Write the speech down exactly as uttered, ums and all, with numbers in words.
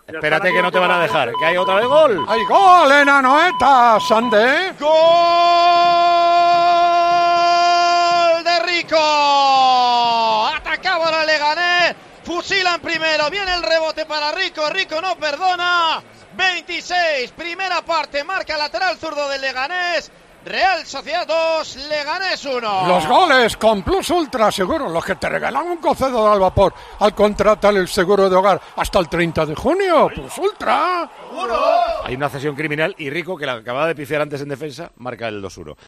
Espérate que no te van a dejar, que hay otra vez gol. ¡Hay gol en Anoeta, Sande! ¡Gol de Rico! Atacaba la Leganés, fusilan primero, viene el rebote para Rico, Rico no perdona. veintiséis, primera parte, marca lateral zurdo del Leganés. Real Sociedad dos, Leganés uno. Los goles con Plus Ultra Seguro, los que te regalan un concedor al vapor al contratar el seguro de hogar hasta el treinta de junio. Plus Ultra. Hay una cesión criminal y Rico, que la acababa de pifiar antes en defensa, marca el dos uno.